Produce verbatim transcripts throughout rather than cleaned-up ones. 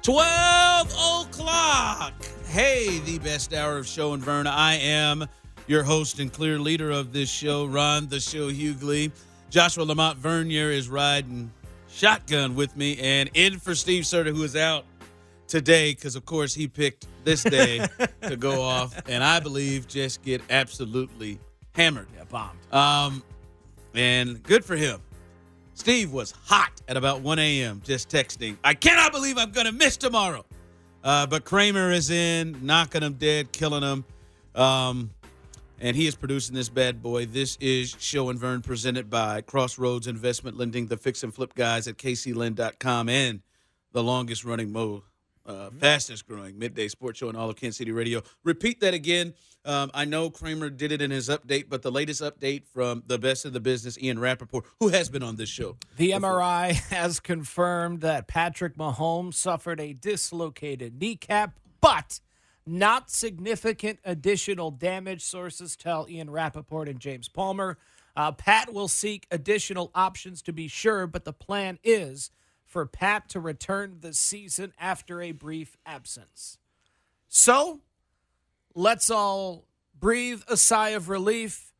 twelve o'clock. Hey, the best hour of Show and Vern. I am your host and clear leader of this show, Ron the Show Hughley. Joshua Lamont Vernier is riding shotgun with me and in for Steve Serta, who is out today because, of course, he picked this day to go off and I believe just get absolutely hammered. Yeah, bombed. Um, and good for him. Steve was hot at about one a.m. just texting, I cannot believe I'm going to miss tomorrow. Uh, but Kramer is in, knocking him dead, killing him. Um, and he is producing this bad boy. This is Show and Vern presented by Crossroads Investment Lending, the fix and flip guys at k c lend dot com, and the longest running, mo, uh, fastest growing midday sports show in all of Kansas City radio. Repeat that again. Um, I know Kramer did it in his update, but the latest update from the best of the business, Ian Rappaport, who has been on this show. The M R I has confirmed that Patrick Mahomes suffered a dislocated kneecap, but not significant additional damage, sources tell Ian Rappaport and James Palmer. Uh, Pat will seek additional options to be sure, but the plan is for Pat to return this season after a brief absence. So, let's all breathe a sigh of relief,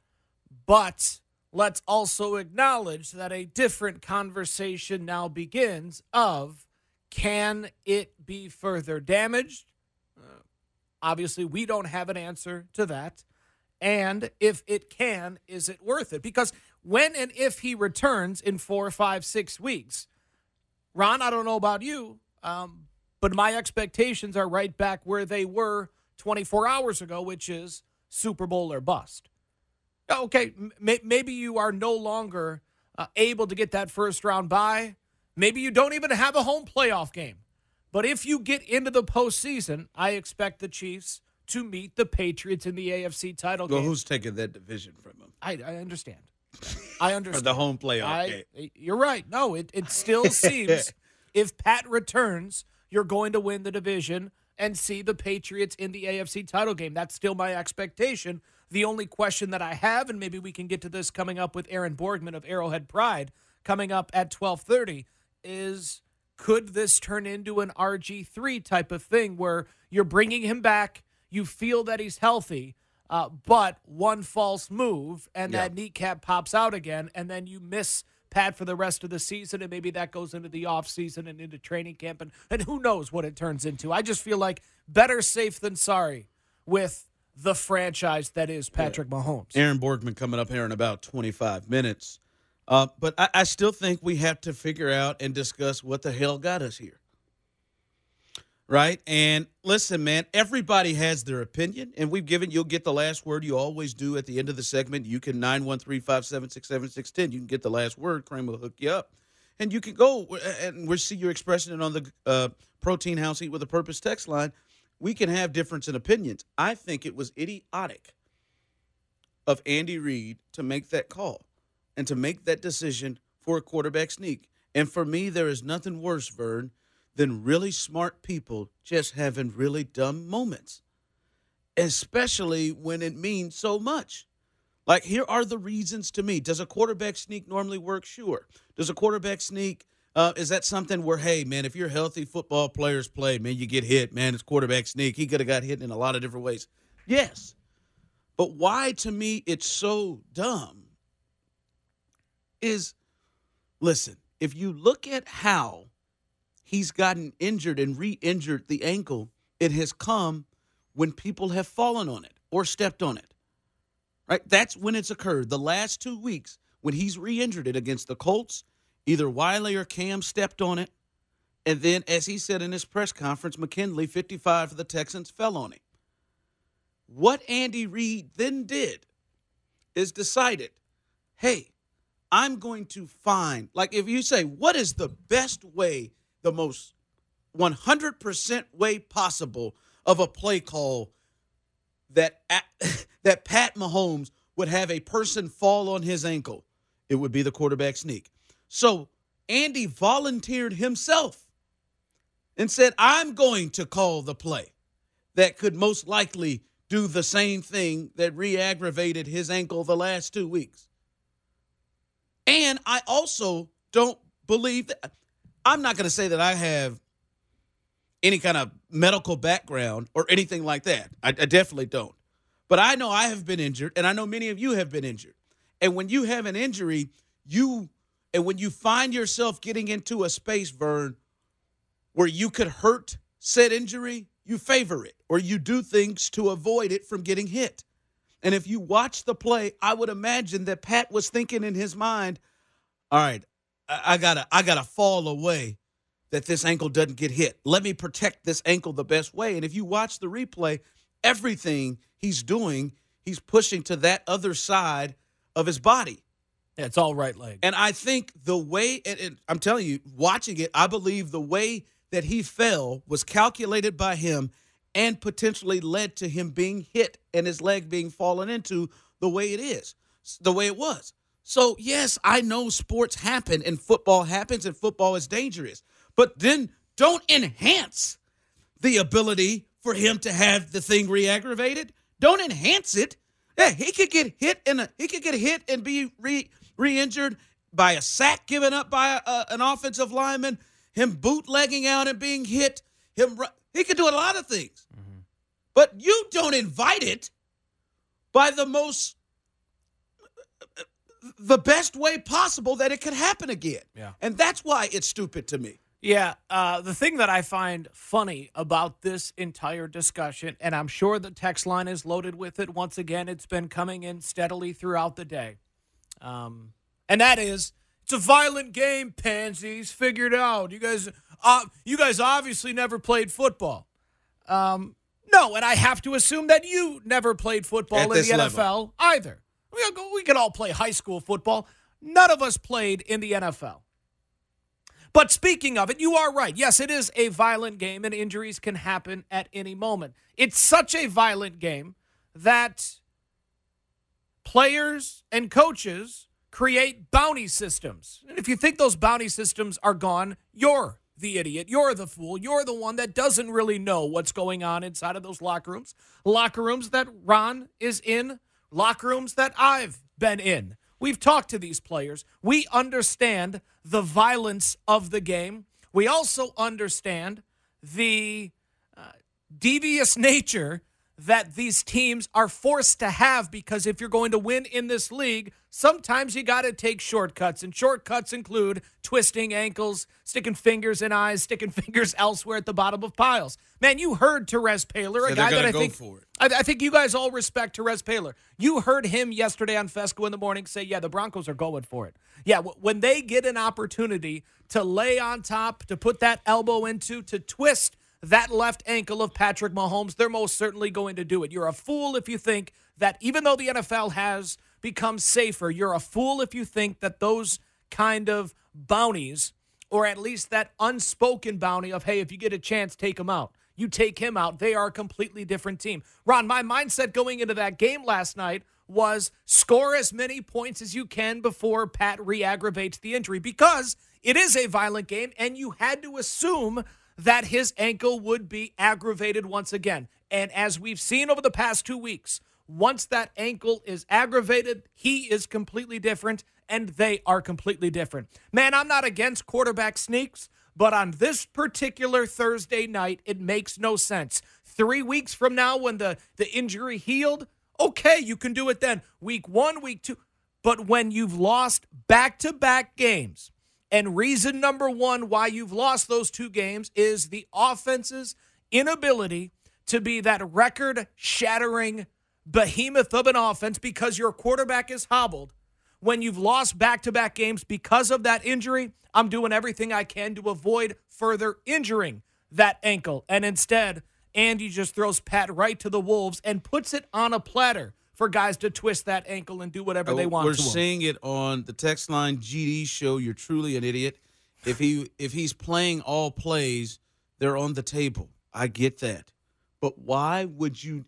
but let's also acknowledge that a different conversation now begins of, can it be further damaged? Uh, obviously, we don't have an answer to that. And if it can, is it worth it? Because when and if he returns in four, five, six weeks, Ron, I don't know about you, um, but my expectations are right back where they were twenty-four hours ago, which is Super Bowl or bust. Okay, m- maybe you are no longer uh, able to get that first round bye. Maybe you don't even have a home playoff game. But if you get into the postseason, I expect the Chiefs to meet the Patriots in the A F C title Well, game. who's taking that division from them? I, I understand. I understand. For the home playoff I, game. You're right. No, it, it still seems if Pat returns, you're going to win the division and see the Patriots in the A F C title game. That's still my expectation. The only question that I have, and maybe we can get to this coming up with Aaron Borgman of Arrowhead Pride coming up at twelve thirty, is could this turn into an R G three type of thing where you're bringing him back, you feel that he's healthy, uh, but one false move and Yeah. that kneecap pops out again, and then you miss Pat for the rest of the season, and maybe that goes into the offseason and into training camp, and, and who knows what it turns into. I just feel like better safe than sorry with the franchise that is Patrick yeah. Mahomes. Aaron Borgman coming up here in about twenty-five minutes. Uh, but I, I still think we have to figure out and discuss what the hell got us here. Right? And listen, man, everybody has their opinion, and we've given, you'll get the last word. You always do at the end of the segment. You can nine one three, five seven six, seven six one zero. You can get the last word. Kramer will hook you up. And you can go, and we'll see you expressing it on the uh, Protein House Eat with a Purpose text line. We can have difference in opinions. I think it was idiotic of Andy Reid to make that call and to make that decision for a quarterback sneak. And for me, there is nothing worse, Vern, than really smart people just having really dumb moments, especially when it means so much. Like, here are the reasons to me. Does a quarterback sneak normally work? Sure. Does a quarterback sneak, uh, is that something where, hey, man, if you're healthy, football players play, man, you get hit, man, it's quarterback sneak. He could have got hit in a lot of different ways. Yes. But why, to me, it's so dumb is, listen, if you look at how he's gotten injured and re-injured the ankle, it has come when people have fallen on it or stepped on it, right? That's when it's occurred. The last two weeks when he's re-injured it against the Colts, either Wiley or Cam stepped on it, and then, as he said in his press conference, McKinley, fifty-five for the Texans, fell on him. What Andy Reid then did is decided, hey, I'm going to find, like if you say, what is the best way, the most one hundred percent way possible of a play call that that Pat Mahomes would have a person fall on his ankle? It would be the quarterback sneak. So Andy volunteered himself and said, I'm going to call the play that could most likely do the same thing that re-aggravated his ankle the last two weeks. And I also don't believe that. I'm not going to say that I have any kind of medical background or anything like that. I, I definitely don't. But I know I have been injured, and I know many of you have been injured. And when you have an injury, you and when you find yourself getting into a space, Vern, where you could hurt said injury, you favor it, or you do things to avoid it from getting hit. And if you watch the play, I would imagine that Pat was thinking in his mind, all right, I, I gotta I gotta fall away that this ankle doesn't get hit. Let me protect this ankle the best way. And if you watch the replay, everything he's doing, he's pushing to that other side of his body. Yeah, it's all right leg. And I think the way, and, and I'm telling you, watching it, I believe the way that he fell was calculated by him and potentially led to him being hit and his leg being fallen into the way it is, the way it was. So, yes, I know sports happen and football happens and football is dangerous. But then don't enhance the ability for him to have the thing re-aggravated. Don't enhance it. Yeah, he could get hit and a, he could get hit and be re, re-injured by a sack given up by a, a, an offensive lineman, him bootlegging out and being hit. Him he could do a lot of things. Mm-hmm. But you don't invite it by the most the best way possible that it could happen again. Yeah. And that's why it's stupid to me. Yeah, uh, the thing that I find funny about this entire discussion, and I'm sure the text line is loaded with it. Once again, it's been coming in steadily throughout the day. Um, and that is, it's a violent game, pansies. Figure it out. You guys, uh, you guys obviously never played football. Um, no, and I have to assume that you never played football At in this the level. N F L either. We, we could all play high school football. None of us played in the N F L. But speaking of it, you are right. Yes, it is a violent game, and injuries can happen at any moment. It's such a violent game that players and coaches create bounty systems. And if you think those bounty systems are gone, you're the idiot. You're the fool. You're the one that doesn't really know what's going on inside of those locker rooms. Locker rooms that Ron is in, locker rooms that I've been in. We've talked to these players. We understand the violence of the game. We also understand the uh, devious nature that these teams are forced to have, because if you're going to win in this league, sometimes you got to take shortcuts, and shortcuts include twisting ankles, sticking fingers in eyes, sticking fingers elsewhere at the bottom of piles. Man, you heard Terez Paylor, a So guy they're that I gonna think go for it. I, I think you guys all respect Terez Paylor. You heard him yesterday on Fesco in the morning say, yeah, the Broncos are going for it. Yeah, w- when they get an opportunity to lay on top, to put that elbow into, to twist that left ankle of Patrick Mahomes, they're most certainly going to do it. You're a fool if you think that even though the N F L has become safer, you're a fool if you think that those kind of bounties, or at least that unspoken bounty of, hey, if you get a chance, take him out. You take him out. They are a completely different team. Ron, my mindset going into that game last night was score as many points as you can before Pat re-aggravates the injury, because it is a violent game, and you had to assume that his ankle would be aggravated once again. And as we've seen over the past two weeks, once that ankle is aggravated, he is completely different, and they are completely different. Man, I'm not against quarterback sneaks, but on this particular Thursday night, it makes no sense. Three weeks from now, when the, the injury healed, okay, you can do it then. Week one, week two. But when you've lost back-to-back games, and reason number one why you've lost those two games is the offense's inability to be that record-shattering behemoth of an offense because your quarterback is hobbled. When you've lost back-to-back games because of that injury, I'm doing everything I can to avoid further injuring that ankle. And instead, Andy just throws Pat right to the wolves and puts it on a platter for guys to twist that ankle and do whatever they want We're to. We're seeing it on the text line G D show. You're truly an idiot. If he if he's playing all plays, they're on the table. I get that, but why would you?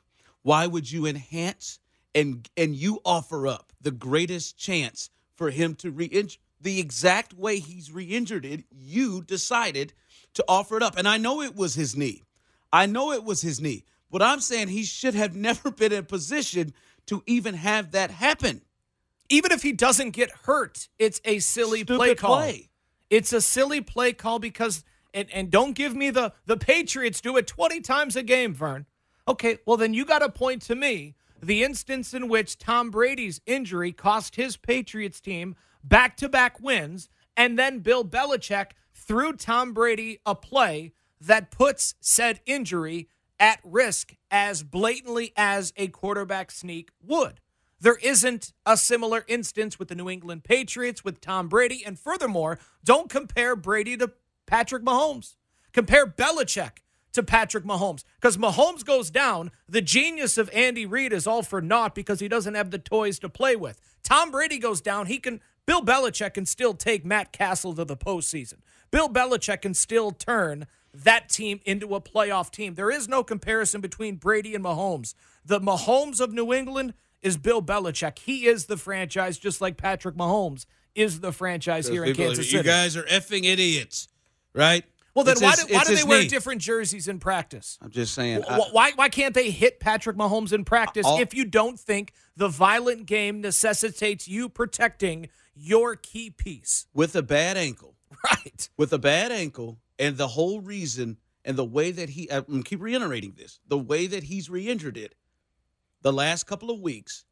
Why would you enhance and and you offer up the greatest chance for him to re-injure the exact way he's re-injured it? You decided to offer it up, and I know it was his knee. I know it was his knee. But I'm saying he should have never been in a position to even have that happen. Even if he doesn't get hurt, it's a silly Stupid play call. play. It's a silly play call because And and don't give me the the Patriots do it twenty times a game, Vern. Okay, well then you got to point to me the instance in which Tom Brady's injury cost his Patriots team back-to-back wins, and then Bill Belichick threw Tom Brady a play that puts said injury at risk as blatantly as a quarterback sneak would. There isn't a similar instance with the New England Patriots with Tom Brady. And furthermore, don't compare Brady to Patrick Mahomes. Compare Belichick to Patrick Mahomes. Because Mahomes goes down, the genius of Andy Reid is all for naught because he doesn't have the toys to play with. Tom Brady goes down, he can Bill Belichick can still take Matt Castle to the postseason. Bill Belichick can still turn that team into a playoff team. There is no comparison between Brady and Mahomes. The Mahomes of New England is Bill Belichick. He is the franchise, just like Patrick Mahomes is the franchise here in Kansas City. You guys are effing idiots, right? Well, then it's why his, do, why do they his wear knee. different jerseys in practice? I'm just saying. Why, why, why can't they hit Patrick Mahomes in practice I'll, if you don't think the violent game necessitates you protecting your key piece? With a bad ankle. Right. With a bad ankle, and the whole reason and the way that he, I'm going to keep reiterating this, the way that he's re-injured it the last couple of weeks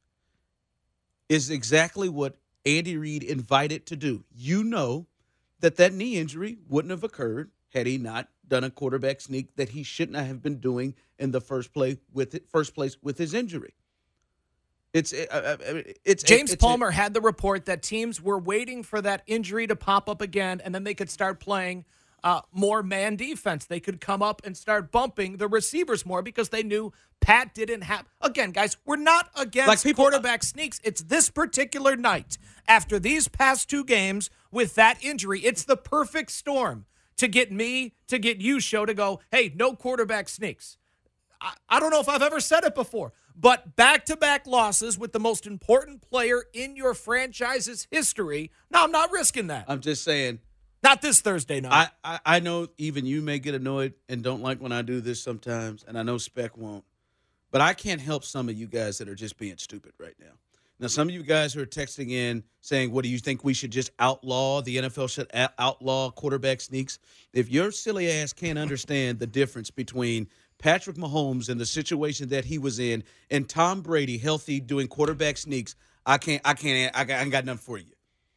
is exactly what Andy Reid invited to do. You know that that knee injury wouldn't have occurred had he not done a quarterback sneak that he shouldn't have been doing in the first play with it, first place with his injury. It's uh, it's James it's, Palmer it's, had the report that teams were waiting for that injury to pop up again, and then they could start playing uh, more man defense. They could come up and start bumping the receivers more because they knew Pat didn't have. Again, guys, we're not against like people, quarterback sneaks. It's this particular night after these past two games with that injury. It's the perfect storm to get me, to get you, show to go, hey, no quarterback sneaks. I, I don't know if I've ever said it before, but back-to-back losses with the most important player in your franchise's history. No, I'm not risking that. I'm just saying. Not this Thursday night. I, I, I know even you may get annoyed and don't like when I do this sometimes, and I know Spec won't. But I can't help some of you guys that are just being stupid right now. Now, some of you guys who are texting in saying, what do you think we should just outlaw? The N F L should a- outlaw quarterback sneaks. If your silly ass can't understand the difference between Patrick Mahomes and the situation that he was in and Tom Brady healthy doing quarterback sneaks, I can't, I can't, I, got, I ain't got nothing for you.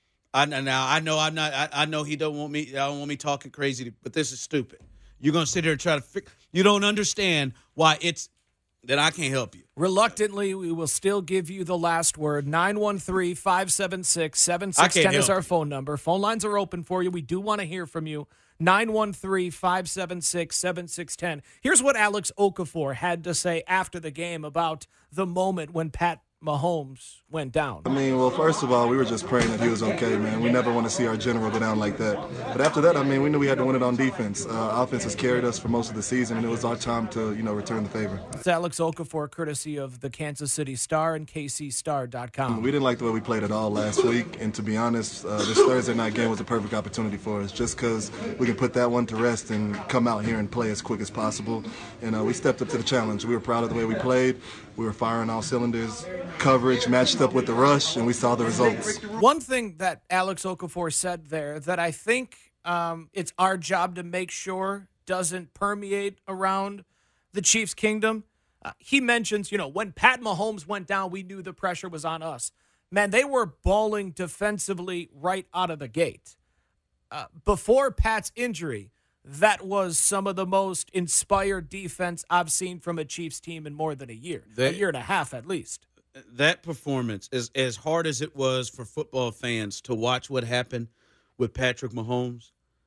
I now I know I'm not. I, I know he don't want me. I don't want me talking crazy, but this is stupid. You're gonna sit here and try to fix. You don't understand why it's. Then I can't help you. Reluctantly, we will still give you the last word. nine one three, five seven six, seven six one zero is our phone number. Phone lines are open for you. We do want to hear from you. nine one three, five seven six, seven six one zero. Here's what Alex Okafor had to say after the game about the moment when Pat Mahomes went down. I mean, well, first of all, we were just praying that he was okay, man. We never want to see our general go down like that. But after that, I mean, we knew we had to win it on defense. Uh, offense has carried us for most of the season, and it was our time to, you know, return the favor. It's Alex Okafor, courtesy of the Kansas City Star and K C Star dot com. We didn't like the way we played at all last week, and to be honest, uh, this Thursday night game was a perfect opportunity for us, just because we can put that one to rest and come out here and play as quick as possible. And uh, we stepped up to the challenge. We were proud of the way we played. We were firing all cylinders. Coverage matched up with the rush, and we saw the results. One thing that Alex Okafor said there that I think um, it's our job to make sure doesn't permeate around the Chiefs' kingdom. Uh, he mentions, you know, when Pat Mahomes went down, we knew the pressure was on us. Man, they were balling defensively right out of the gate. Uh, before Pat's injury, that was some of the most inspired defense I've seen from a Chiefs team in more than a year, they, a year and a half at least. That performance, is as hard as it was for football fans to watch what happened with Patrick Mahomes,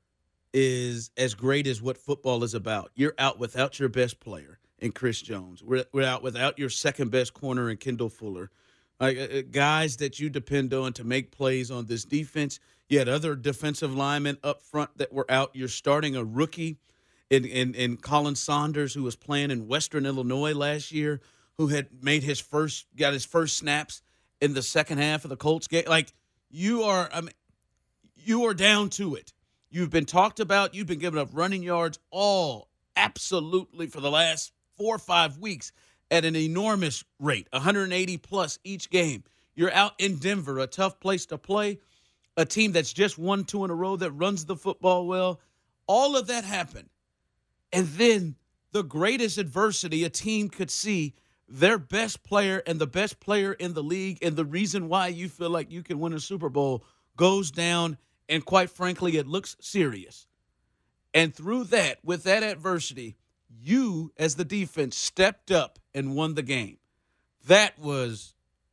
is as great as what football is about. You're out without your best player in Chris Jones. We're, we're out without your second-best corner in Kendall Fuller. Like, uh, guys that you depend on to make plays on this defense. You had other defensive linemen up front that were out. You're starting a rookie in, in, in Colin Saunders, who was playing in Western Illinois last year, who had made his first, got his first snaps in the second half of the Colts game. Like, you are, I mean, you are down to it. You've been talked about. You've been giving up running yards all absolutely for the last four or five weeks at an enormous rate, one hundred eighty plus each game. You're out in Denver, a tough place to play, a team that's just won two in a row that runs the football well. All of that happened. And then the greatest adversity a team could see, their best player and the best player in the league and the reason why you feel like you can win a Super Bowl goes down, and quite frankly, it looks serious. And through that, with that adversity, you as the defense stepped up and won the game. That was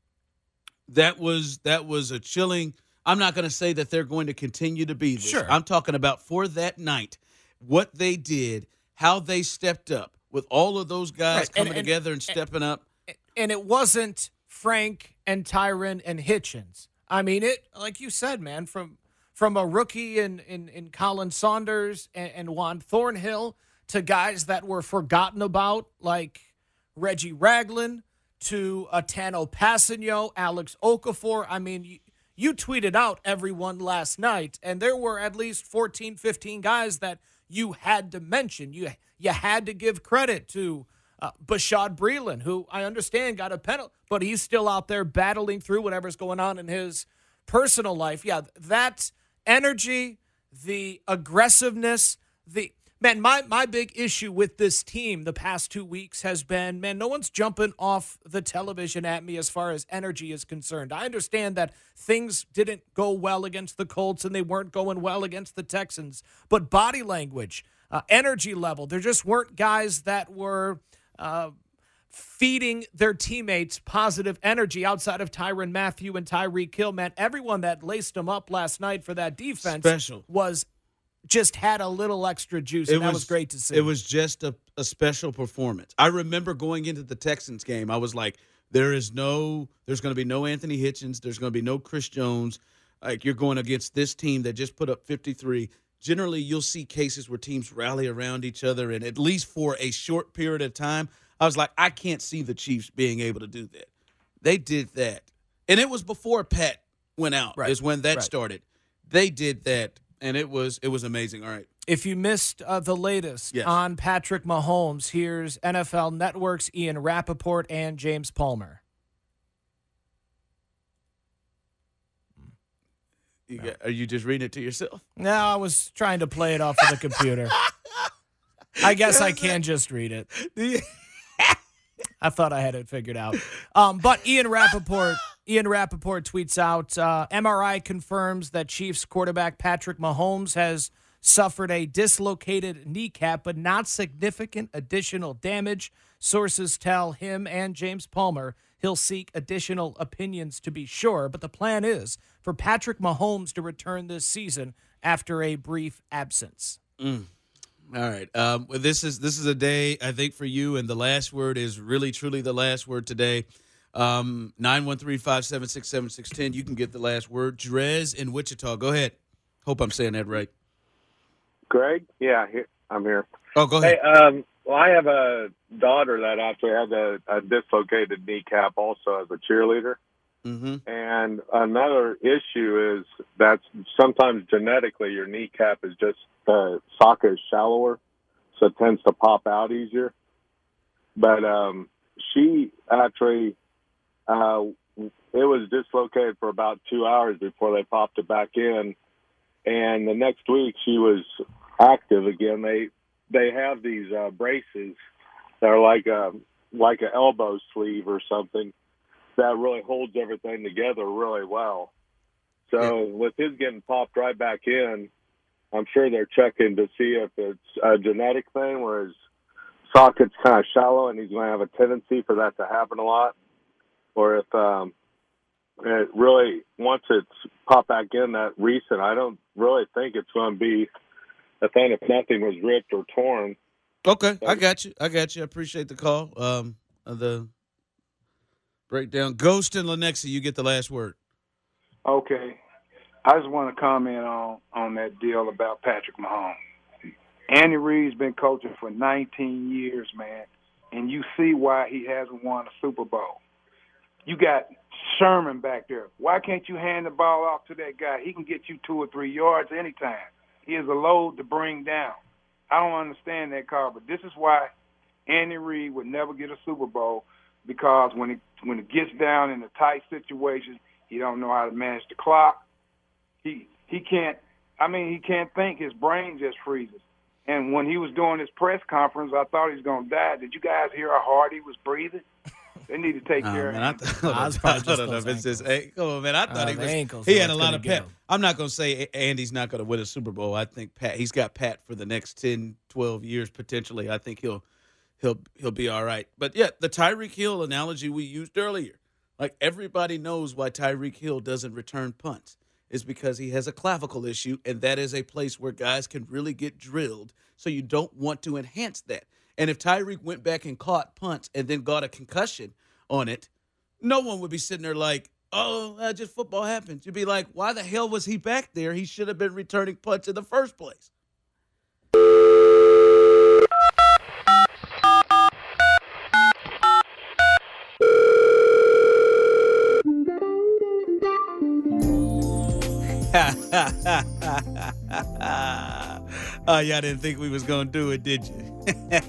that was that was a chilling. I'm not going to say that they're going to continue to be this. Sure. I'm talking about for that night, what they did, how they stepped up with all of those guys Right. coming And- and- together and stepping up. And it wasn't Frank and Tyron and Hitchens. I mean, it like you said, man, from from a rookie in, in, in Colin Saunders and, and Juan Thornhill to guys that were forgotten about, like Reggie Ragland, to Atano Passanio, Alex Okafor. I mean, you, you tweeted out everyone last night, and there were at least fourteen, fifteen guys that you had to mention. You, you had to give credit to Uh, Bashad Breeland, who I understand got a penalty, but he's still out there battling through whatever's going on in his personal life. Yeah, that energy, the aggressiveness, the man, my, my big issue with this team the past two weeks has been, man, no one's jumping off the television at me as far as energy is concerned. I understand that things didn't go well against the Colts and they weren't going well against the Texans, but body language, uh, energy level, there just weren't guys that were Uh, feeding their teammates positive energy outside of Tyrann Mathieu and Tyreek Hill. Man, everyone that laced them up last night for that defense Special. was just had a little extra juice, and that was great to see. It was just a, a special performance. I remember going into the Texans game, I was like, there is no, there's going to be no Anthony Hitchens. There's going to be no Chris Jones. Like, you're going against this team that just put up fifty-three. Generally, you'll see cases where teams rally around each other, and at least for a short period of time, I was like, I can't see the Chiefs being able to do that. They did that. And it was before Pat went out, Right. is when that Right. started. They did that, and it was it was amazing. All right. If you missed uh, the latest Yes. on Patrick Mahomes, here's N F L Network's Ian Rappaport and James Palmer. You got, are you just reading it to yourself? No, I was trying to play it off of the computer. I guess I can just read it. I thought I had it figured out. Um, but Ian Rappaport, Ian Rappaport tweets out, uh, M R I confirms that Chiefs quarterback Patrick Mahomes has suffered a dislocated kneecap, but not significant additional damage. Sources tell him and James Palmer he'll seek additional opinions to be sure, but the plan is for Patrick Mahomes to return this season after a brief absence. Mm. All right. Um, well, this is this is a day, I think, for you, and the last word is really, truly the last word today. Um, nine one three, five seven six, seven six one zero. You can get the last word. Drez in Wichita. Go ahead. Hope I'm saying that right. Greg? Yeah, here, I'm here. Oh, go ahead. Hey, um, well, I have a daughter that actually had a, a dislocated kneecap also as a cheerleader. Mm-hmm. And another issue is that sometimes genetically your kneecap is just, the socket is shallower, so it tends to pop out easier. But um, she actually, uh, it was dislocated for about two hours before they popped it back in. And the next week she was active again. They they have these uh, braces that are like a like an elbow sleeve or something that really holds everything together really well. So Yeah. with his getting popped right back in, I'm sure they're checking to see if it's a genetic thing where his socket's kind of shallow and he's going to have a tendency for that to happen a lot, or if um, it really, once it's popped back in that recent, I don't really think it's going to be a thing if nothing was ripped or torn. Okay, I got you. I got you. I appreciate the call. Um, uh, the breakdown. Ghost and Lenexa, you get the last word. Okay. I just want to comment on, on that deal about Patrick Mahomes. Andy Reid's been coaching for nineteen years, man, and you see why he hasn't won a Super Bowl. You got Sherman back there. Why can't you hand the ball off to that guy? He can get you two or three yards anytime. He is a load to bring down. I don't understand that call, but this is why Andy Reid would never get a Super Bowl, because when it when it gets down in a tight situation, he don't know how to manage the clock. He he can't I mean, he can't think. His brain just freezes. And when he was doing his press conference, I thought he was going to die. Did you guys hear how hard he was breathing? They need to take Oh, care man, of him. I th- Nah, it's probably just I don't know those if it's his ankles. ankle. Come on, man. I thought Uh, he the was. ankles He are had a what's lot gonna of get pep. him. I'm not going to say Andy's not going to win a Super Bowl. I think Pat. He's got Pat for the next ten, twelve years potentially. I think he'll he'll he'll be all right. But yeah, the Tyreek Hill analogy we used earlier. Like everybody knows why Tyreek Hill doesn't return punts. Is because he has a clavicle issue, and that is a place where guys can really get drilled. So you don't want to enhance that. And if Tyreek went back and caught punts and then got a concussion on it, no one would be sitting there like, oh, uh, just football happens. You'd be like, why the hell was he back there? He should have been returning punts in the first place. Oh, y'all didn't think we was going to do it, did you?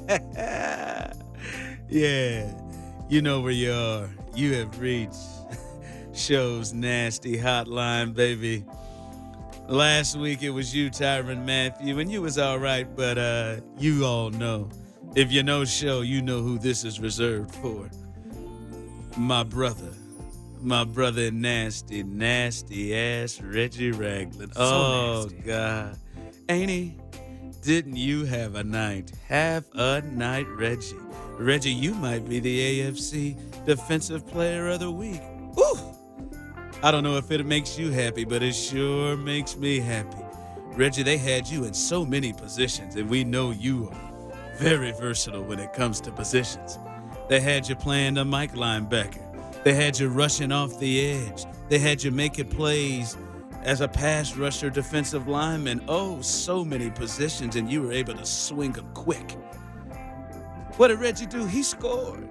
Yeah. You know where you are. You have reached Show's Nasty Hotline, baby. Last week it was you, Tyron Matthew, and you was all right, but uh, you all know. If you know Show, you know who this is reserved for. My brother. My brother in nasty, nasty ass Reggie Ragland. Oh, nasty. God. Ain't he? Didn't you have a night? Have a night, Reggie. Reggie, you might be the A F C Defensive Player of the Week. Woo! I don't know if it makes you happy, but it sure makes me happy. Reggie, they had you in so many positions, and we know you are very versatile when it comes to positions. They had you playing the Mike linebacker. They had you rushing off the edge. They had you making plays as a pass rusher, defensive lineman. Oh, so many positions, and you were able to swing them quick. What did Reggie do? He scored.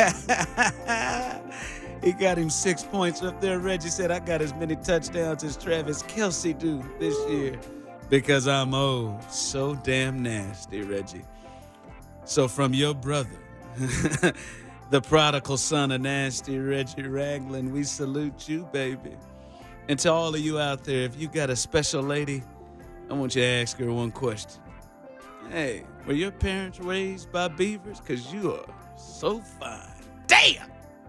He got him six points up there. Reggie said, I got as many touchdowns as Travis Kelce do this year because I'm oh so damn nasty, Reggie. So from your brother, the prodigal son of nasty Reggie Ragland, we salute you, baby. And to all of you out there, if you got a special lady, I want you to ask her one question. Hey, were your parents raised by beavers? Because you are so fine. Damn!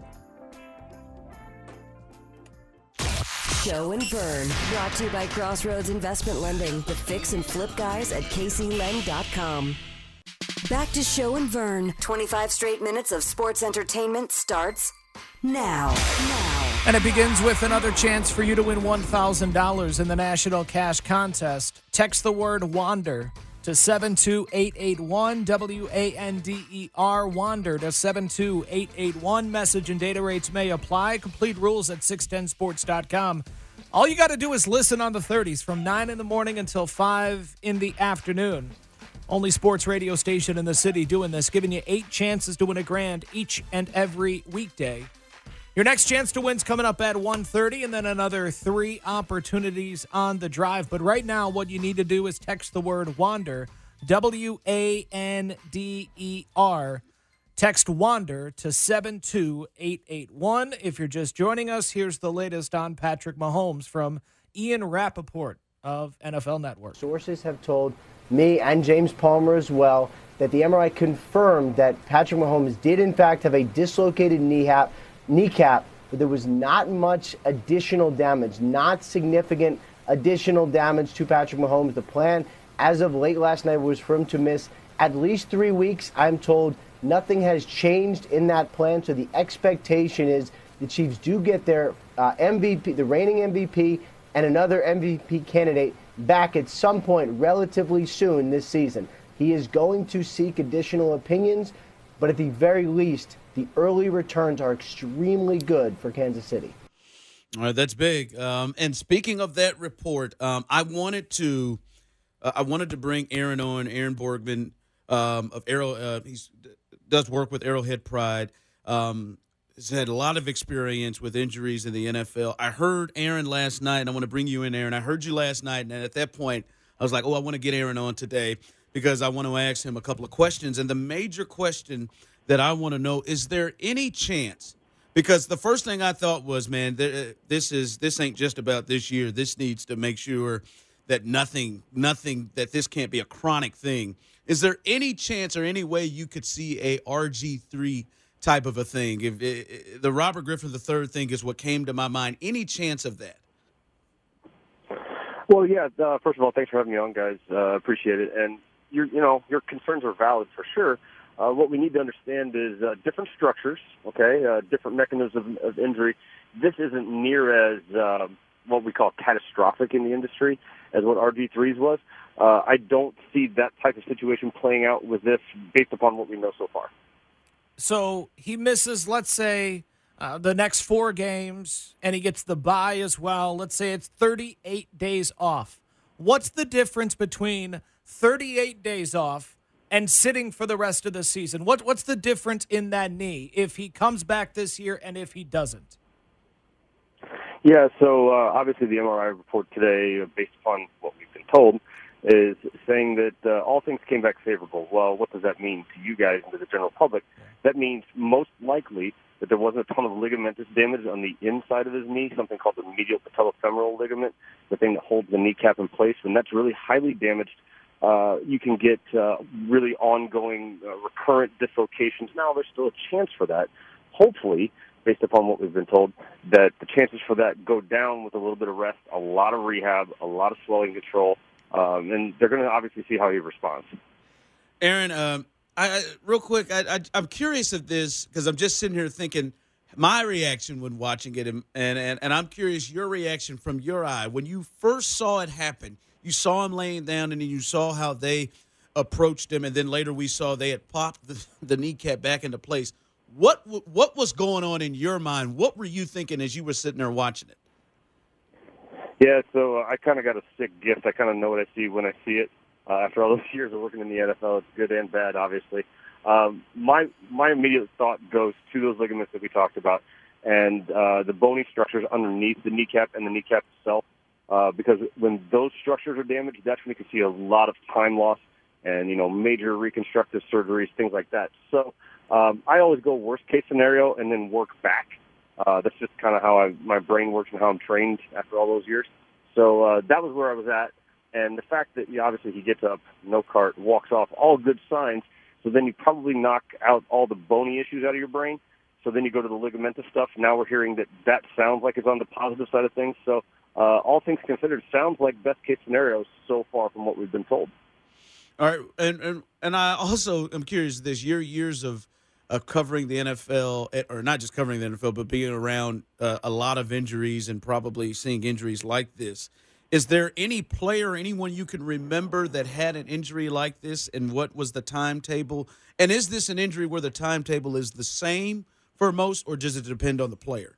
Show and Vern, brought to you by Crossroads Investment Lending, the fix and flip guys at K C Lend dot com. Back to Show and Vern. twenty-five straight minutes of sports entertainment starts now. Now. And it begins with another chance for you to win one thousand dollars in the National Cash Contest. Text the word WANDER to seven two eight eight one, W A N D E R, WANDER to seven two eight eight one. Message and data rates may apply. Complete rules at six ten sports dot com. All you got to do is listen on the thirties from nine in the morning until five in the afternoon. Only sports radio station in the city doing this, giving you eight chances to win a grand each and every weekday. Your next chance to win's coming up at one thirty, and then another three opportunities on the drive. But right now, what you need to do is text the word WANDER, W A N D E R. Text WANDER to seven two eight eight one. If you're just joining us, here's the latest on Patrick Mahomes from Ian Rappaport of N F L Network. Sources have told me and James Palmer as well that the M R I confirmed that Patrick Mahomes did in fact have a dislocated kneecap, kneecap, but there was not much additional damage, not significant additional damage to Patrick Mahomes. The plan as of late last night was for him to miss at least three weeks. I'm told nothing has changed in that plan, so the expectation is the Chiefs do get their uh, M V P, the reigning M V P, and another M V P candidate back at some point relatively soon this season. He is going to seek additional opinions, but at the very least, the early returns are extremely good for Kansas City. All right, that's big. Um, and speaking of that report, um, I wanted to, uh, I wanted to bring Aaron on, Aaron Borgman um, of Arrow. Uh, he does work with Arrowhead Pride. Um, He's had a lot of experience with injuries in the N F L. I heard Aaron last night, and I want to bring you in, Aaron. I heard you last night, and at that point, I was like, oh, I want to get Aaron on today because I want to ask him a couple of questions. And the major question that I want to know, is there any chance? Because the first thing I thought was, man, this is this ain't just about this year. This needs to make sure that nothing, nothing, that this can't be a chronic thing. Is there any chance or any way you could see a R G three type of a thing? If it, the Robert Griffin the third thing is what came to my mind, any chance of that? Well, yeah. Uh, first of all, thanks for having me on, guys. Uh, appreciate it. And your, you know, your concerns are valid for sure. Uh, what we need to understand is uh, different structures, okay, uh, different mechanisms of, of injury. This isn't near as uh, what we call catastrophic in the industry as what R G three's was. Uh, I don't see that type of situation playing out with this based upon what we know so far. So he misses, let's say, uh, the next four games, and he gets the bye as well. Let's say it's thirty-eight days off. What's the difference between thirty-eight days off and sitting for the rest of the season? What, what's the difference in that knee if he comes back this year and if he doesn't? Yeah, so uh, obviously the M R I report today, uh, based upon what we've been told, is saying that uh, all things came back favorable. Well, what does that mean to you guys and to the general public? That means most likely that there wasn't a ton of ligamentous damage on the inside of his knee, something called the medial patellofemoral ligament, the thing that holds the kneecap in place, and that's really highly damaged. Uh, you can get uh, really ongoing uh, recurrent dislocations. Now, there's still a chance for that, hopefully, based upon what we've been told, that the chances for that go down with a little bit of rest, a lot of rehab, a lot of swelling control, um, and they're going to obviously see how he responds. Aaron, um, I, I, real quick, I, I, I'm curious of this because I'm just sitting here thinking my reaction when watching it, and, and, and I'm curious your reaction from your eye. When you first saw it happen, you saw him laying down, and then you saw how they approached him, and then later we saw they had popped the, the kneecap back into place. What what was going on in your mind? What were you thinking as you were sitting there watching it? Yeah, so uh, I kind of got a sick gift. I kind of know what I see when I see it. Uh, after all those years of working in the N F L, it's good and bad, obviously. Um, my my immediate thought goes to those ligaments that we talked about and uh, the bony structures underneath the kneecap and the kneecap itself, uh, because when those structures are damaged, that's when you can see a lot of time loss and, you know, major reconstructive surgeries, things like that. So um, I always go worst case scenario and then work back. Uh, that's just kind of how I, my brain works and how I'm trained after all those years. So uh, that was where I was at. And the fact that, yeah, obviously he gets up, no cart, walks off, all good signs. So then you probably knock out all the bony issues out of your brain. So then you go to the ligamentous stuff. Now we're hearing that that sounds like it's on the positive side of things. So uh, all things considered, sounds like best case scenarios so far from what we've been told. All right, and and, and I also am curious this your years of of covering the N F L, or not just covering the N F L, but being around uh, a lot of injuries and probably seeing injuries like this. Is there any player or anyone you can remember that had an injury like this, and what was the timetable? And is this an injury where the timetable is the same for most, or does it depend on the player?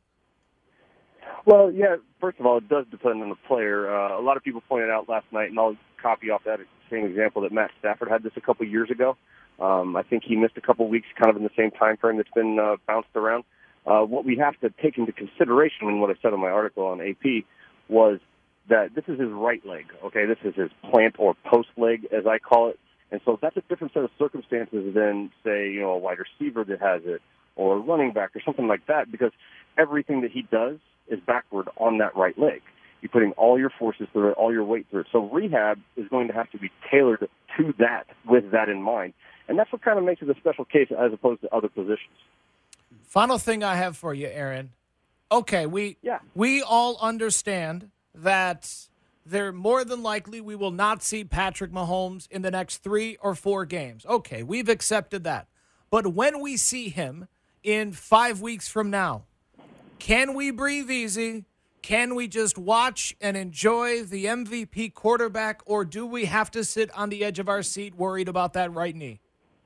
Well, yeah, first of all, it does depend on the player. Uh, a lot of people pointed out last night, and I'll copy off that same example, that Matt Stafford had this a couple years ago. Um, I think he missed a couple weeks kind of in the same time frame that's been uh, bounced around. Uh, what we have to take into consideration, and what I said in my article on A P, was that this is his right leg, okay? This is his plant or post leg, as I call it. And so that's a different set of circumstances than, say, you know, a wide receiver that has it, or a running back or something like that, because everything that he does is backward on that right leg. You're putting all your forces through it, all your weight through it. So rehab is going to have to be tailored to that, with that in mind. And that's what kind of makes it a special case as opposed to other positions. Final thing I have for you, Aaron. Okay, we yeah. we all understand that they're more than likely we will not see Patrick Mahomes in the next three or four games. Okay, we've accepted that. But when we see him in five weeks from now, can we breathe easy? Can we just watch and enjoy the M V P quarterback, or do we have to sit on the edge of our seat worried about that right knee?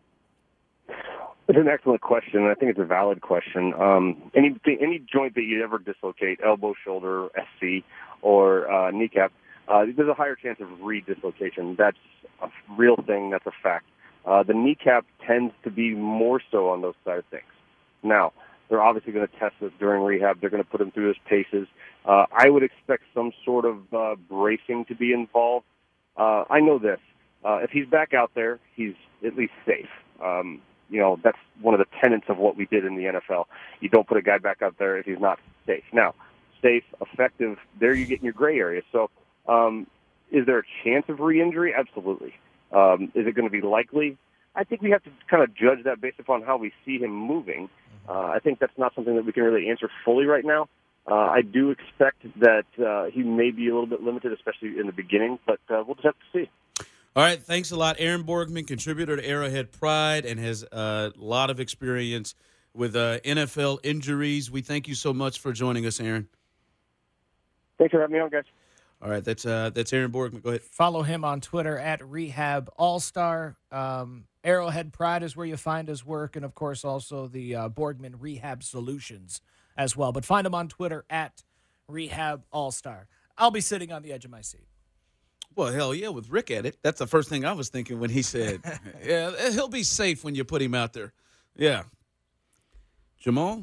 It's an excellent question, and I think it's a valid question. Um, any any joint that you ever dislocate, elbow, shoulder, S C, or uh, kneecap, uh, there's a higher chance of re-dislocation. That's a real thing. That's a fact. Uh, the kneecap tends to be more so on those side of things. Now, they're obviously going to test this during rehab. They're going to put him through his paces. Uh, I would expect some sort of uh, bracing to be involved. Uh, I know this. Uh, if he's back out there, he's at least safe. Um, you know, that's one of the tenets of what we did in the N F L. You don't put a guy back out there if he's not safe. Now, safe, effective, there you get in your gray area. So um, is there a chance of re-injury? Absolutely. Um, is it going to be likely? I think we have to kind of judge that based upon how we see him moving. Uh, I think that's not something that we can really answer fully right now. Uh, I do expect that uh, he may be a little bit limited, especially in the beginning, but uh, we'll just have to see. All right, thanks a lot. Aaron Borgman, contributor to Arrowhead Pride, and has a lot of experience with uh, N F L injuries. We thank you so much for joining us, Aaron. Thanks for having me on, guys. All right, that's uh, that's Aaron Borgman. Go ahead. Follow him on Twitter at Rehab All-Star. Um, Arrowhead Pride is where you find his work, and, of course, also the uh, Borgman Rehab Solutions as well. But find him on Twitter at Rehab All-Star. I'll be sitting on the edge of my seat. Well, hell yeah, with Rick at it. That's the first thing I was thinking when he said, yeah, he'll be safe when you put him out there. Yeah. Jamal?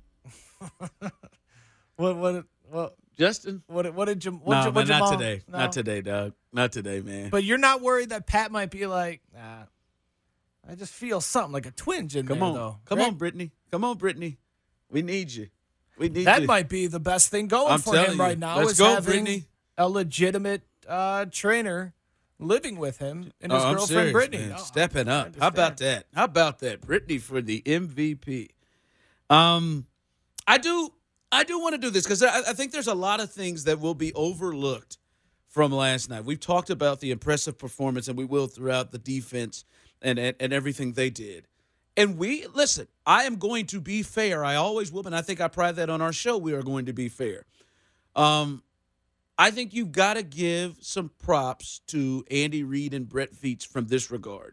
what, what, what? Justin? What, what did, Jam, what, no, what man, Jamal? not today. No. Not today, dog. Not today, man. But you're not worried that Pat might be like, nah, I just feel something like a twinge in Come there, on. though. Come right? on, Brittany. Come on, Brittany. We need you. We need That you. might be the best thing going I'm for telling him you. right now Let's is go, having Brittany. a legitimate uh, trainer living with him and his Oh, I'm girlfriend, serious, Brittany. man. Oh, Stepping I up. How about understand. that? How about that? Brittany for the M V P. Um, I do I do want to do this because I, I think there's a lot of things that will be overlooked from last night. We've talked about the impressive performance, and we will throughout the defense and, and, and everything they did. And we, listen, I am going to be fair. I always will, and I think I pride that on our show. We are going to be fair. Um, I think you've got to give some props to Andy Reid and Brett Veach from this regard.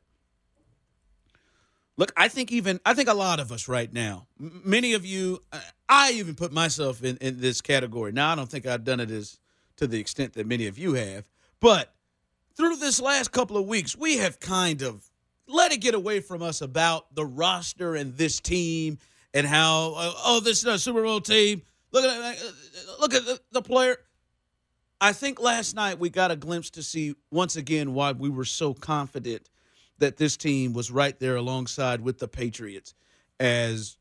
Look, I think even I think a lot of us right now, m- many of you, I even put myself in, in this category. Now, I don't think I've done it as to the extent that many of you have, but through this last couple of weeks, we have kind of let it get away from us about the roster and this team and how, uh, oh, this is a Super Bowl team. Look at that. Look at the, the player. I think last night we got a glimpse to see once again why we were so confident that this team was right there alongside with the Patriots as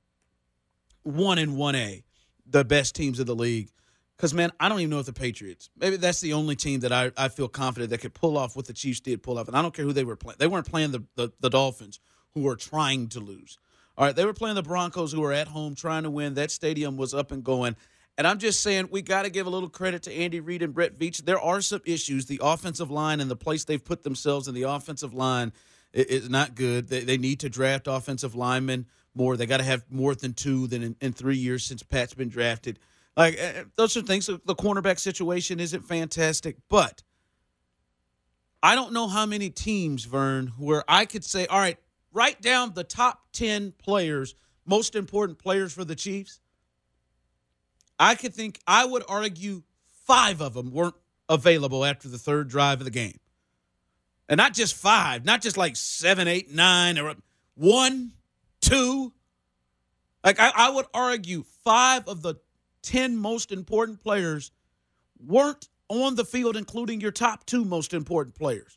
one and one A, the best teams of the league. Because, man, I don't even know if the Patriots, maybe that's the only team that I, I feel confident that could pull off what the Chiefs did pull off. And I don't care who they were playing. They weren't playing the, the, the Dolphins, who were trying to lose. All right, they were playing the Broncos, who were at home trying to win. That stadium was up and going. And I'm just saying we got to give a little credit to Andy Reid and Brett Veach. There are some issues. The offensive line and the place they've put themselves in the offensive line is not good. They, they need to draft offensive linemen more. They got to have more than two than in, in three years since Pat's been drafted. Like, those are things. The cornerback situation isn't fantastic. But I don't know how many teams, Vern, where I could say, all right, write down the top ten players, most important players for the Chiefs. I could think, I would argue five of them weren't available after the third drive of the game. And not just five, not just like seven, eight, nine, or one, two. Like, I, I would argue five of the ten most important players weren't on the field, including your top two most important players.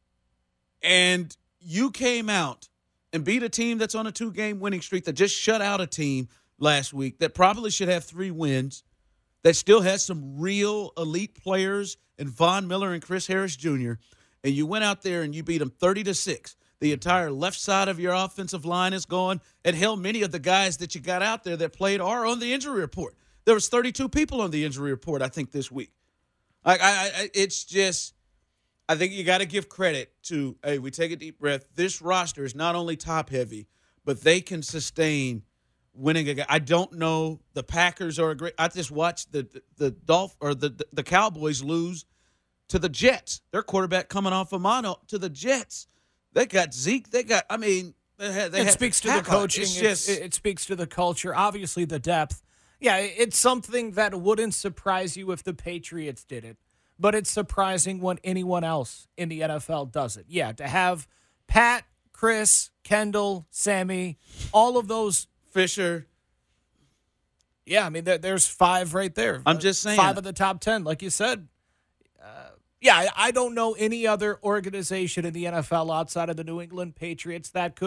And you came out and beat a team that's on a two-game winning streak that just shut out a team last week that probably should have three wins, that still has some real elite players in Von Miller and Chris Harris Junior, and you went out there and you beat them thirty to six. The entire left side of your offensive line is gone, and hell, many of the guys that you got out there that played are on the injury report. There was thirty-two people on the injury report, I think, this week. I, I, I it's just, I think you got to give credit to, hey, we take a deep breath. This roster is not only top-heavy, but they can sustain winning a game. I don't know. The Packers are a great. I just watched the the, the Dolph or the, the the Cowboys lose to the Jets. Their quarterback coming off a mono to the Jets. They got Zeke. They got. I mean, they had. They it had speaks to the tackle. coaching. It's It's- just, it, it speaks to the culture. Obviously, the depth. Yeah, it's something that wouldn't surprise you if the Patriots did it, but it's surprising when anyone else in the N F L does it. Yeah, to have Pat, Chris, Kendall, Sammy, all of those. Fisher. Yeah, I mean, there, there's five right there. I'm just saying. Five of the top ten, like you said. Uh, yeah, I, I don't know any other organization in the N F L outside of the New England Patriots that could.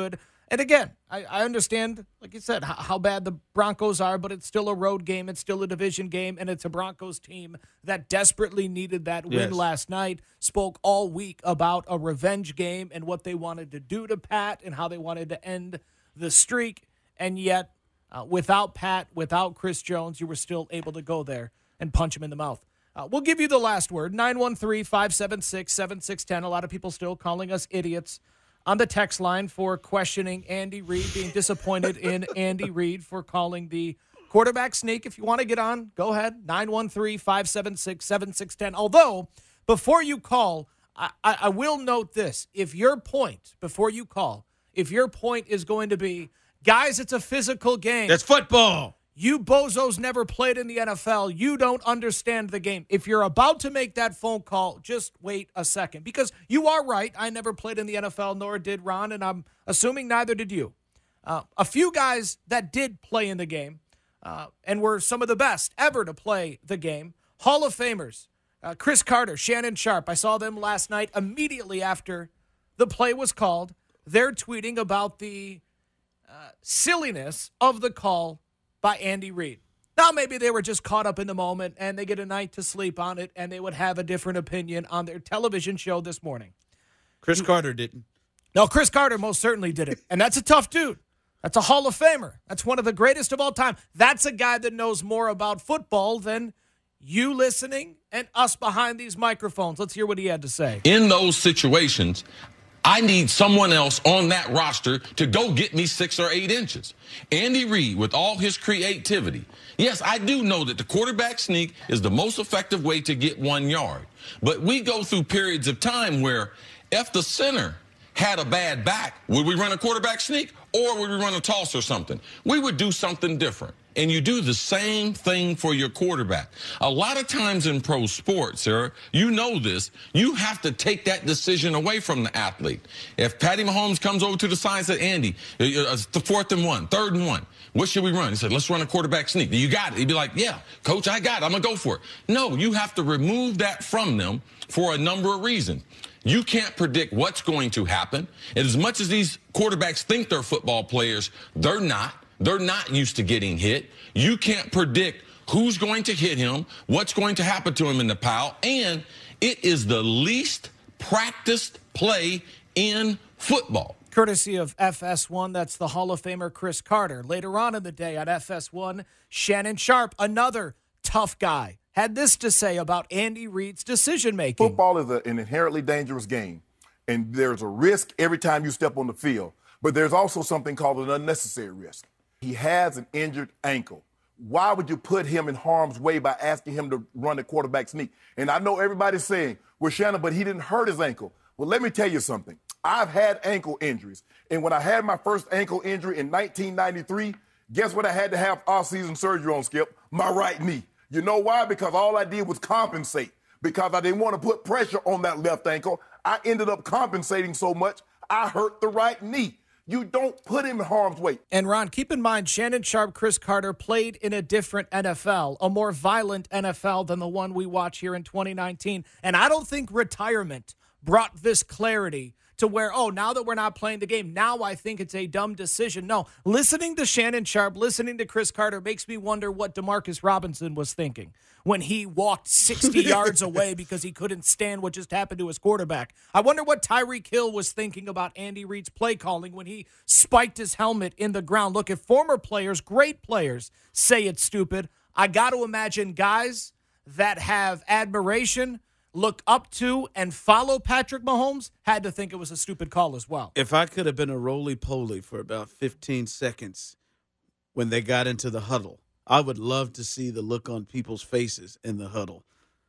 And again, I, I understand, like you said, how, how bad the Broncos are, but it's still a road game. It's still a division game, and it's a Broncos team that desperately needed that win Yes. last night. Spoke all week about a revenge game and what they wanted to do to Pat and how they wanted to end the streak. And yet, uh, without Pat, without Chris Jones, you were still able to go there and punch him in the mouth. Uh, we'll give you the last word, nine one three, five seven six, seven six one zero. A lot of people still calling us idiots on the text line for questioning Andy Reid, being disappointed in Andy Reid for calling the quarterback sneak. If you want to get on, go ahead, nine one three, five seven six, seven six one zero. Although, before you call, I, I, I will note this. If your point, before you call, if your point is going to be, guys, it's a physical game. That's football. You bozos never played in the N F L. You don't understand the game. If you're about to make that phone call, just wait a second. Because you are right. I never played in the N F L, nor did Ron, and I'm assuming neither did you. Uh, a few guys that did play in the game uh, and were some of the best ever to play the game, Hall of Famers, uh, Chris Carter, Shannon Sharpe. I saw them last night immediately after the play was called. They're tweeting about the uh, silliness of the call by Andy Reid. Now, maybe they were just caught up in the moment and they get a night to sleep on it and they would have a different opinion on their television show this morning. Chris Carter didn't. No, Chris Carter most certainly did it. And that's a tough dude. That's a Hall of Famer. That's one of the greatest of all time. That's a guy that knows more about football than you listening and us behind these microphones. Let's hear what he had to say. In those situations, I need someone else on that roster to go get me six or eight inches. Andy Reid, with all his creativity, yes, I do know that the quarterback sneak is the most effective way to get one yard. But we go through periods of time where if the center had a bad back, would we run a quarterback sneak or would we run a toss or something? We would do something different. And you do the same thing for your quarterback. A lot of times in pro sports, Sarah, you know this, you have to take that decision away from the athlete. If Patty Mahomes comes over to the side and said, Andy, it's the fourth and one, third and one, what should we run? He said, let's run a quarterback sneak. You got it. He'd be like, yeah, coach, I got it. I'm going to go for it. No, you have to remove that from them for a number of reasons. You can't predict what's going to happen. And as much as these quarterbacks think they're football players, they're not. They're not used to getting hit. You can't predict who's going to hit him, what's going to happen to him in the pile, and it is the least practiced play in football. Courtesy of F S one, that's the Hall of Famer Chris Carter. Later on in the day on F S one, Shannon Sharpe, another tough guy, had this to say about Andy Reid's decision-making. Football is a, an inherently dangerous game, and there's a risk every time you step on the field, but there's also something called an unnecessary risk. He has an injured ankle. Why would you put him in harm's way by asking him to run the quarterback sneak? And I know everybody's saying, well, Shannon, but he didn't hurt his ankle. Well, let me tell you something. I've had ankle injuries. And when I had my first ankle injury in nineteen ninety-three, guess what I had to have off-season surgery on, Skip? My right knee. You know why? Because all I did was compensate. Because I didn't want to put pressure on that left ankle. I ended up compensating so much, I hurt the right knee. You don't put him in harm's way. And, Ron, keep in mind, Shannon Sharpe, Chris Carter played in a different N F L, a more violent N F L than the one we watch here in twenty nineteen. And I don't think retirement brought this clarity to where, oh, now that we're not playing the game, now I think it's a dumb decision. No, listening to Shannon Sharpe, listening to Chris Carter makes me wonder what DeMarcus Robinson was thinking when he walked sixty yards away because he couldn't stand what just happened to his quarterback. I wonder what Tyreek Hill was thinking about Andy Reid's play calling when he spiked his helmet in the ground. Look, if former players, great players, say it's stupid, I got to imagine guys that have admiration, look up to, and follow Patrick Mahomes had to think it was a stupid call as well. If I could have been a roly-poly for about fifteen seconds when they got into the huddle, I would love to see the look on people's faces in the huddle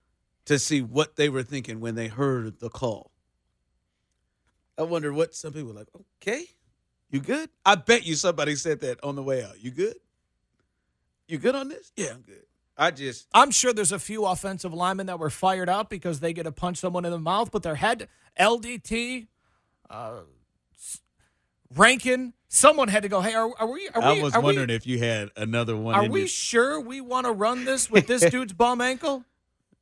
to see what they were thinking when they heard the call. I wonder what some people were like, okay, you good? I bet you somebody said that on the way out. You good? You good on this? Yeah, I'm good. I just, I'm sure there's a few offensive linemen that were fired up because they get to punch someone in the mouth, but their head, L D T, uh, Rankin, someone had to go, hey, are, are we? Are I we, was are wondering we, if you had another one. Are in we your... sure we want to run this with this dude's bum ankle?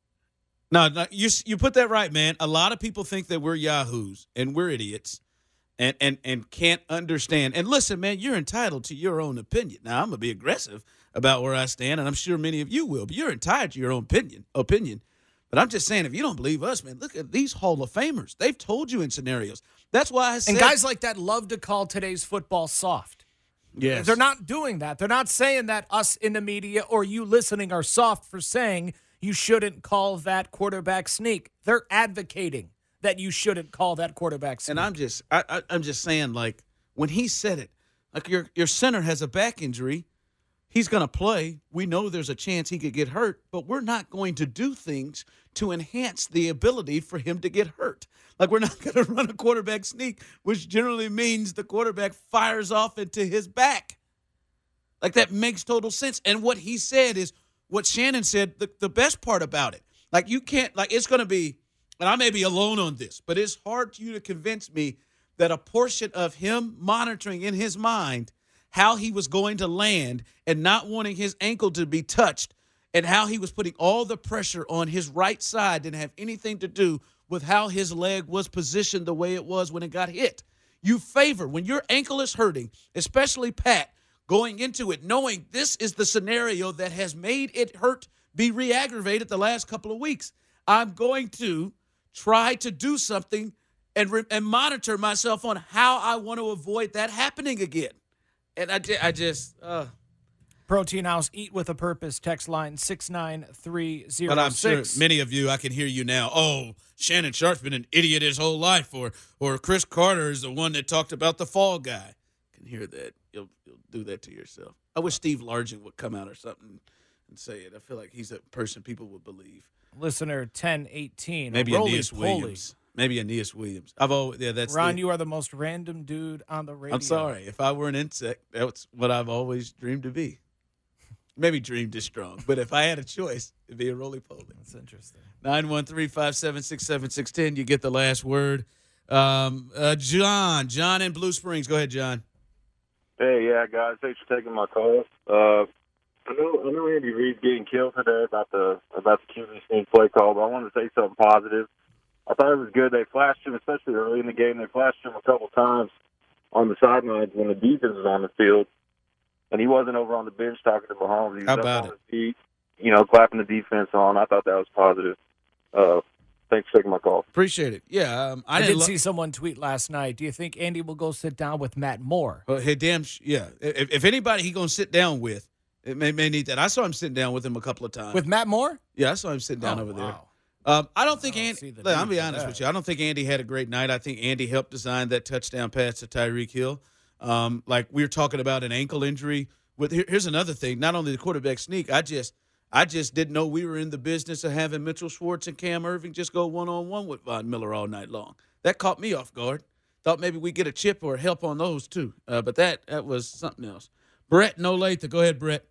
No, no, you you put that right, man. A lot of people think that we're yahoos and we're idiots, and, and, and can't understand. And listen, man, you're entitled to your own opinion. Now, I'm going to be aggressive about where I stand, and I'm sure many of you will, but you're entitled to your own opinion. opinion. But I'm just saying, if you don't believe us, man, look at these Hall of Famers. They've told you in scenarios. That's why I said. And guys like that love to call today's football soft. Yes. They're not doing that. They're not saying that us in the media or you listening are soft for saying you shouldn't call that quarterback sneak. They're advocating that you shouldn't call that quarterback sneak. And I'm just, I, I, I'm just saying, like, when he said it, like your your center has a back injury. He's going to play. We know there's a chance he could get hurt, but we're not going to do things to enhance the ability for him to get hurt. Like, we're not going to run a quarterback sneak, which generally means the quarterback fires off into his back. Like, that makes total sense. And what he said is what Shannon said, the, the best part about it. Like, you can't, like, it's going to be, and I may be alone on this, but it's hard for you to convince me that a portion of him monitoring in his mind how he was going to land and not wanting his ankle to be touched and how he was putting all the pressure on his right side didn't have anything to do with how his leg was positioned the way it was when it got hit. You favor, when your ankle is hurting, especially Pat, going into it, knowing this is the scenario that has made it hurt be re-aggravated the last couple of weeks. I'm going to try to do something and, re- and monitor myself on how I want to avoid that happening again. And I, I just uh. Protein House, eat with a purpose. Text line six nine three zero six. But I'm sure many of you, I can hear you now. Oh, Shannon Sharp's been an idiot his whole life, or or Chris Carter is the one that talked about the fall guy. I can hear that. You'll you'll do that to yourself. I wish Steve Largent would come out or something and say it. I feel like he's a person people would believe. Listener ten eighteen. Maybe Aeneas Williams. Maybe Aeneas Williams. I've always yeah. That's Ron. the, you are the most random dude on the radio. I'm sorry. If I were an insect, that's what I've always dreamed to be. Maybe dreamed is strong, but if I had a choice, it'd be a roly-poly. That's interesting. nine one three, five seven six, seven six one zero. You get the last word. Um, uh, John. John in Blue Springs. Go ahead, John. Hey, yeah, guys. Thanks for taking my call. Uh, I know, I know Andy Reid's getting killed today about the about the Q B sneak play call, but I wanted to say something positive. I thought it was good. They flashed him, especially early in the game. They flashed him a couple times on the sidelines when the defense was on the field. And he wasn't over on the bench talking to Mahomes. He was How up about on it? his feet, you know, clapping the defense on. I thought that was positive. Uh, thanks for taking my call. Appreciate it. Yeah, um, I, I, didn't did lo- see someone tweet last night. Do you think Andy will go sit down with Matt Moore? Well, hey, damn, sh- yeah. If, if anybody he gonna sit down with, it may, may need that. I saw him sitting down with him a couple of times. With Matt Moore? Yeah, I saw him sitting down Oh, over there. wow. Um, I don't think I don't Andy. see the Look, I'll need be for honest that. with you. I don't think Andy had a great night. I think Andy helped design that touchdown pass to Tyreek Hill. Um, like we were talking about an ankle injury. With here, here's another thing. Not only the quarterback sneak, I just, I just didn't know we were in the business of having Mitchell Schwartz and Cam Irving just go one on one with Von Miller all night long. That caught me off guard. Thought maybe we get a chip or help on those too. Uh, but that that was something else. Brett, no later. Go ahead, Brett.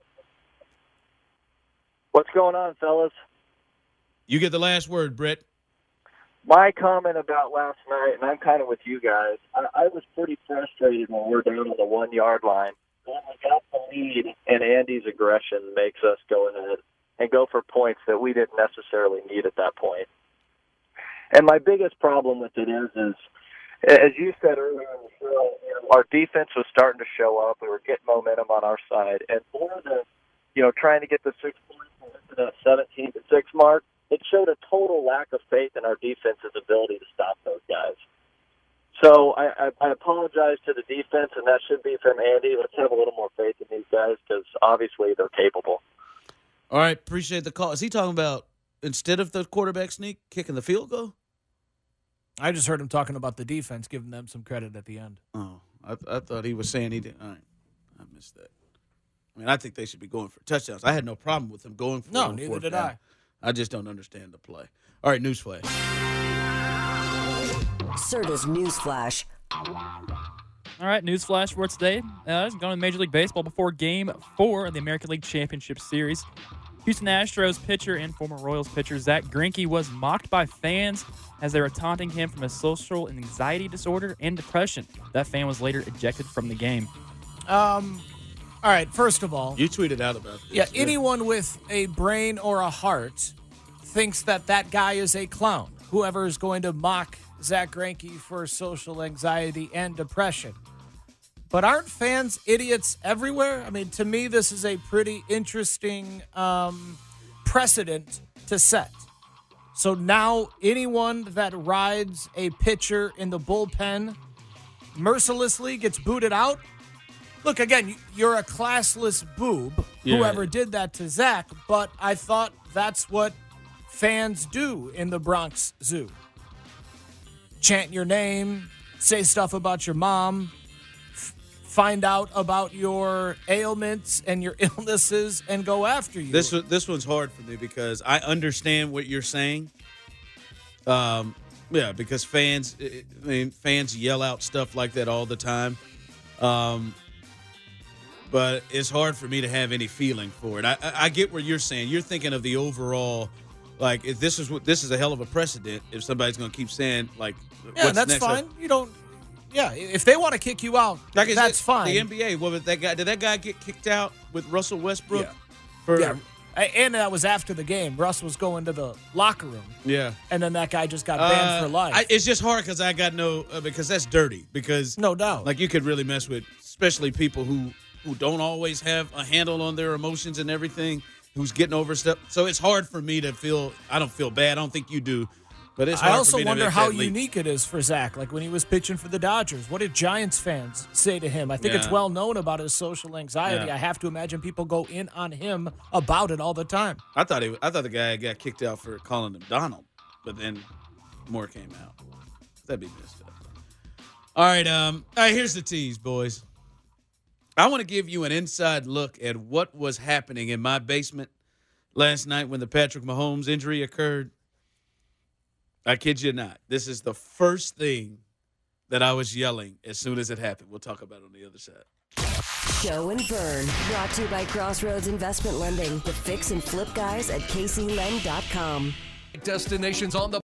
What's going on, fellas? You get the last word, Brett. My comment about last night, and I'm kind of with you guys, I, I was pretty frustrated when we're down on the one-yard line. When we got the lead, and Andy's aggression makes us go ahead and go for points that we didn't necessarily need at that point. And my biggest problem with it is, is as you said earlier in the show, you know, our defense was starting to show up. We were getting momentum on our side. And more than, you know, trying to get the six points into that seventeen to six mark, it showed a total lack of faith in our defense's ability to stop those guys. So I, I, I apologize to the defense, and that should be from Andy. Let's have a little more faith in these guys because obviously they're capable. All right, appreciate the call. Is he talking about instead of the quarterback sneak, kicking the field goal? I just heard him talking about the defense, giving them some credit at the end. Oh, I, I thought he was saying he did. All right, I missed that. I mean, I think they should be going for touchdowns. I had no problem with them going for No, on neither fourth did down. I. I just don't understand the play. All right, newsflash. Serta's Newsflash. All right, newsflash for today. Uh, going to Major League Baseball before Game Four of the American League Championship Series. Houston Astros pitcher and former Royals pitcher Zach Greinke was mocked by fans as they were taunting him from a social anxiety disorder and depression. That fan was later ejected from the game. Um, all right, first of all, You tweeted out about this. yeah, anyone with a brain or a heart thinks that that guy is a clown. whoever is going to mock Zach Greinke for social anxiety and depression. But aren't fans idiots everywhere? I mean, to me, this is a pretty interesting um, precedent to set. So now anyone that rides a pitcher in the bullpen mercilessly gets booted out. Look, again, you're a classless boob, Yeah. whoever did that to Zach, but I thought that's what fans do in the Bronx Zoo. Chant your name, say stuff about your mom, f- find out about your ailments and your illnesses, and go after you. This this one's hard for me because I understand what you're saying. Um, yeah, because fans, I mean, fans yell out stuff like that all the time. Um, but it's hard for me to have any feeling for it. I, I, I get what you're saying. You're thinking of the overall, like, if this is what this is a hell of a precedent. If somebody's going to keep saying like, yeah, what's that's next? fine. You don't. Yeah, if they want to kick you out, Like I that's said, fine. The N B A, what was that guy? Did that guy get kicked out with Russell Westbrook? Yeah. For, Yeah, and that was after the game. Russ was going to the locker room, yeah. and then that guy just got banned Uh, for life. I, it's just hard because I got no uh, because that's dirty. Because no doubt, like you could really mess with, especially people who who don't always have a handle on their emotions and everything. Who's getting over stuff. So it's hard for me to feel. I don't feel bad. I don't think you do. But it's hard I also for me wonder to make how that leap. unique it is for Zach. Like when he was pitching for the Dodgers, what did Giants fans say to him? I think it's Yeah. well known about his social anxiety. Yeah. I have to imagine people go in on him about it all the time. I thought he, I thought the guy got kicked out for calling him Donald, but then more came out. That'd be messed up. All right, um, all right. Here's the tease, boys. I want to give you an inside look at what was happening in my basement last night when the Patrick Mahomes injury occurred. I kid you not. This is the first thing that I was yelling as soon as it happened. We'll talk about it on the other side. Show and Burn, brought to you by Crossroads Investment Lending, the fix and flip guys at K C Lend dot com. Destinations on the